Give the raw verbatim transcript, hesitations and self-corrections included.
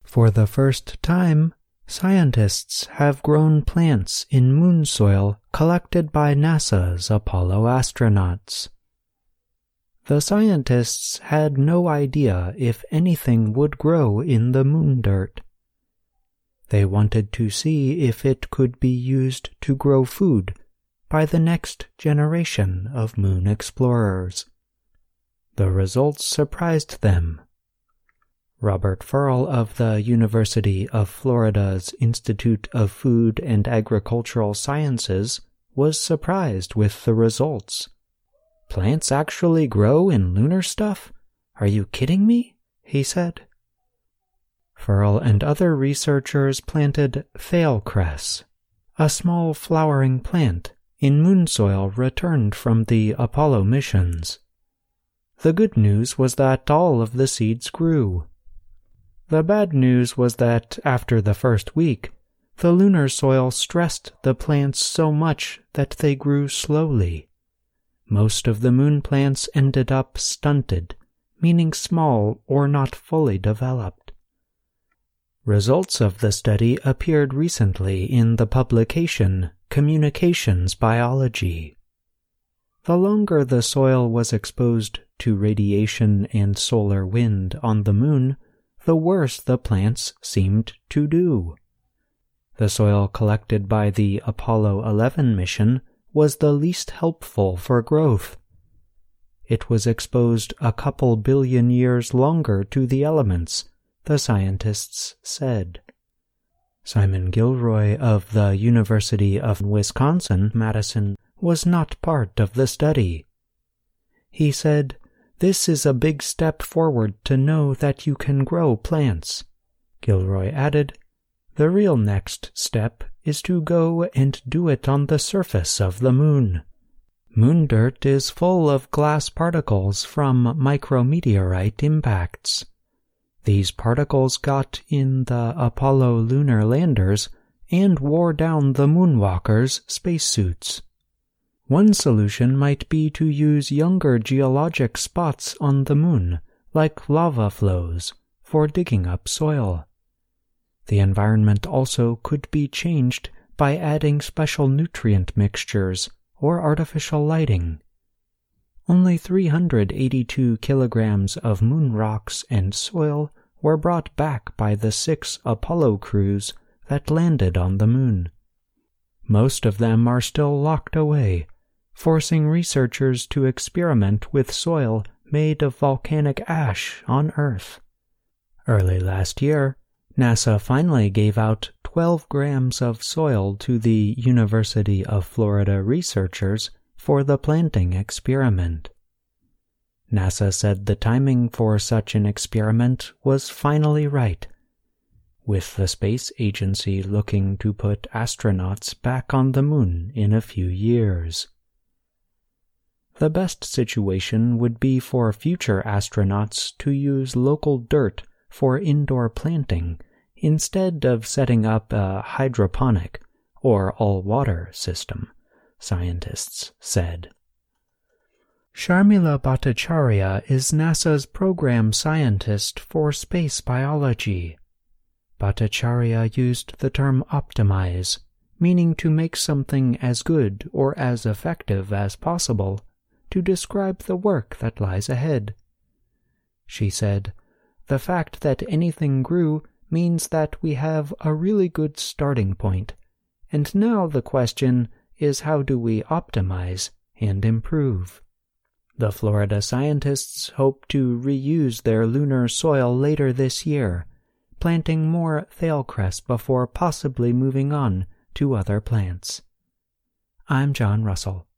For the first time, scientists have grown plants in moon soil collected by NASA's Apollo astronauts. The scientists had no idea if anything would grow in the moon dirt. They wanted to see if it could be used to grow food by the next generation of moon explorers. The results surprised them. Robert Furl of the University of Florida's Institute of Food and Agricultural Sciences was surprised with the results. "Plants actually grow in lunar stuff? Are you kidding me?" he said. Furl and other researchers planted Phailcress, a small flowering plant in moon soil returned from the Apollo missions. The good news was that all of the seeds grew. The bad news was that after the first week, the lunar soil stressed the plants so much that they grew slowly. Most of the moon plants ended up stunted, meaning small or not fully developed. Results of the study appeared recently in the publication Communications Biology. The longer the soil was exposed to radiation and solar wind on the moon, the worse the plants seemed to do. The soil collected by the Apollo eleven mission was the least helpful for growth. It was exposed a couple billion years longer to the elements, the scientists said. Simon Gilroy of the University of Wisconsin-Madison was not part of the study. He said, "This is a big step forward to know that you can grow plants." Gilroy added, "The real next step is to go and do it on the surface of the moon. Moon dirt is full of glass particles from micrometeorite impacts. These particles got in the Apollo lunar landers and wore down the moonwalkers' spacesuits. One solution might be to use younger geologic spots on the moon, like lava flows, for digging up soil. The environment also could be changed by adding special nutrient mixtures or artificial lighting. Only three hundred eighty-two kilograms of moon rocks and soil were brought back by the six Apollo crews that landed on the moon. Most of them are still locked away, forcing researchers to experiment with soil made of volcanic ash on Earth. Early last year, NASA finally gave out twelve grams of soil to the University of Florida researchers for the planting experiment. NASA said the timing for such an experiment was finally right, with the space agency looking to put astronauts back on the moon in a few years. The best situation would be for future astronauts to use local dirt for indoor planting instead of setting up a hydroponic or all-water system, scientists said. Sharmila Bhattacharya is NASA's program scientist for space biology. Bhattacharya used the term optimize, meaning to make something as good or as effective as possible, to describe the work that lies ahead. She said, "The fact that anything grew means that we have a really good starting point, and now the question is how do we optimize and improve?" The Florida scientists hope to reuse their lunar soil later this year, planting more Phailcress before possibly moving on to other plants. I'm John Russell.